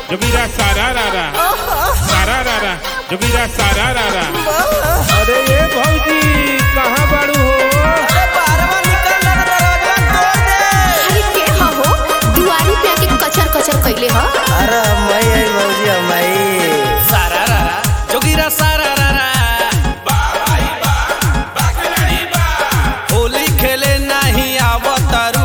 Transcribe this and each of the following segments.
जोगिरा सारा रारा जोगिरा सारा रारा। अरे ये भौजी कहाँ बाड़ू हो? अरे बारवा निकल लग दरवाजा तोड़ दे। अरे के हो दुआरी पे आके कचर कचर कइले हो। अरे मैं आई भौजी मैं सारा रारा जोगिरा सारा रारा। होली खेले नहीं आवतारू,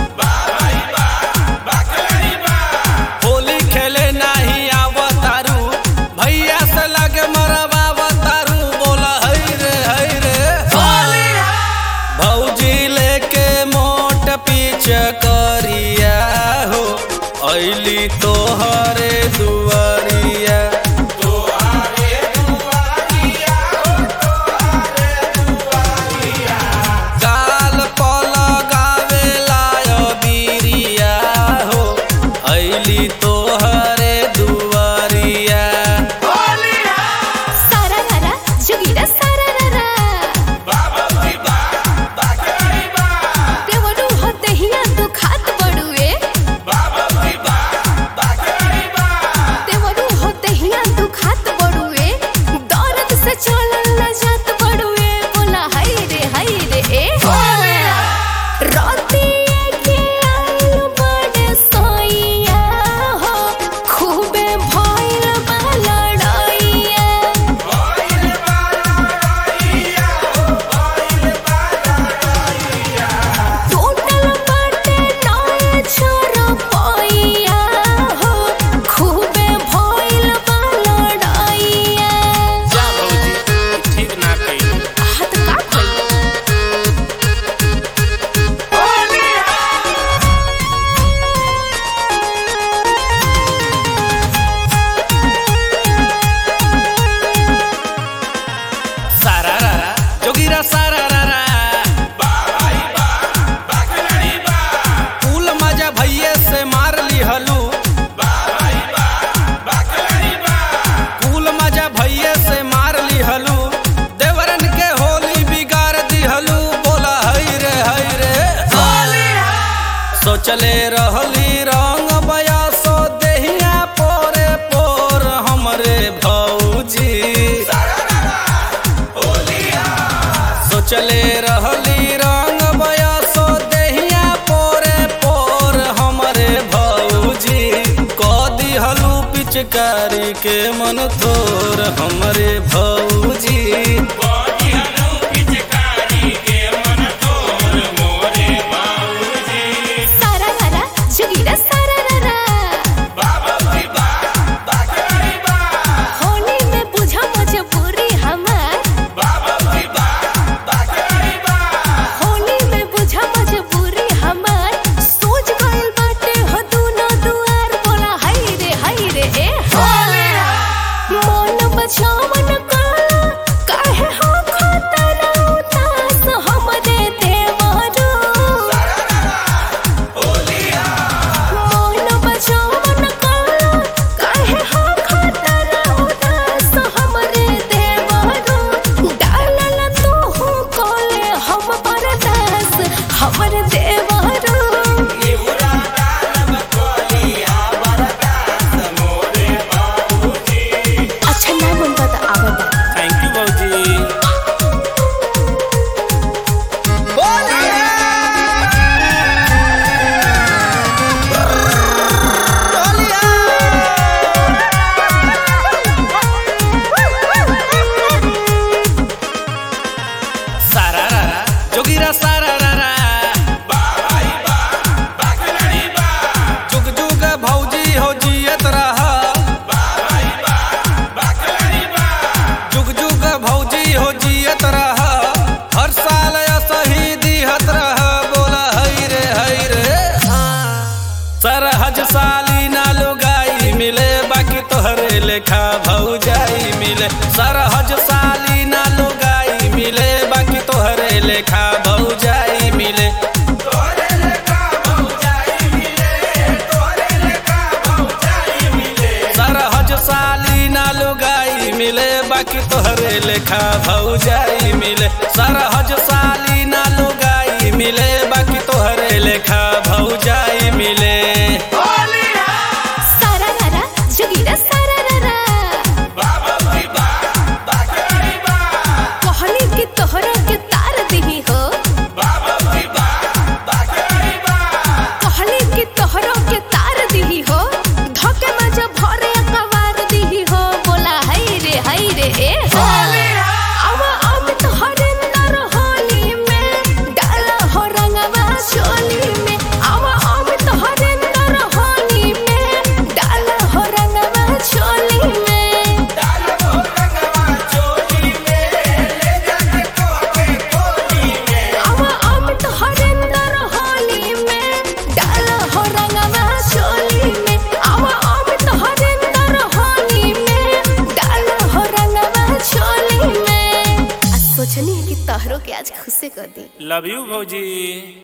होली खेले नहीं आवतारू, भैया से लगे मरवावतारू। बोला हई रे भौजी लेके मोट पीछ करिया हो, ऐली तोहरे दुआरिया। गाल पलगावे लायो बीरिया हो, ऐली तोहरे दुआरिया। सारा रारा जोगिरा सारा रारा। देवरू होते हिया दुखात बड़ुए, देवरू होते हिया दुखात बड़ुए, दर्द से चलल न जात बड़ुए। बोला हाय रे ए रातिए के आइल बड़े सोइया हो, खूबे भइल बा लड़ाइया। टूटल बाटे नाय छोरा पाइया हो, खूबे भइल बा लड़ाइया। जा भौजी ठीक ना कइल। हाथ का कइल सारा रारा जोगिरा सारा रारा। कुल मजा भैये से मार ली हलू, कुल मजा भैये से मार ली हलू, देवरन के होली बिगाड़ दी हलू। बोला हई रे सोचले रहली रंग बयासो देहिया पोरे पोर हमरे भौजी। सोचले रहली रंग बयासो देहिया पोरे पोर हमरे भौजी। कदी हलू पिचकारी के मन तोर हमरे भौजी। सारा रारा जोगिरा सारा रारा। होली में बुझा मजबूरी हमार, होली में बुझा मजबूरी हमार, सोच गइल बाटे हो दूनो दुआर। बोला हाय रे ए मन बचावन काला काहे हो खतरा उतास हमरे देवरू। मन बचावन काला काहे हो खतरा उतास हमरे देवरू। डालल तोहू कोले हम बरदास हमर देवरू। अच्छा ना बनता त आवता। थैंक यू भौजी। सारा रारा जोगिरा सारा रारा। जुग जुग भौजी हो जियत रहा, जुग जुग भौजी हो जियत रहा, हर साल सही दिहत रहा। बोला हई रे सरहज साली ना लुगाई मिले, बाकी तोहरे लेखा भौजाई मिले। सरहज साली ना लुगाई मिले, बाकी तोहरे लेखा भौजाई मिले। सरहज साली ना लुगाई मिले, बाकी तोहरे लेखा भौजाई मिले। सरहज साली ना लुगाई मिले, बाकी तोहरे लेखा भौजाई मिले। सारा रारा तोहरो के तार दिही हो धके मजा भरे कवार दिही हो बोला हाय रे ए हो आवा अमित हरिंदर होली में डाला हो रंगवा चोली में आवा अमित हरिंदर होली में डाला हो रंगवा चोली में आवा अमित हरिंदर होली में डाला हो रंगवा चोली में आवा अमित हरिंदर होली में डाला हो रंगवा चोली में आज सोचनी है कि तोहरो के आज खुशे कर दी लव यू भौजी।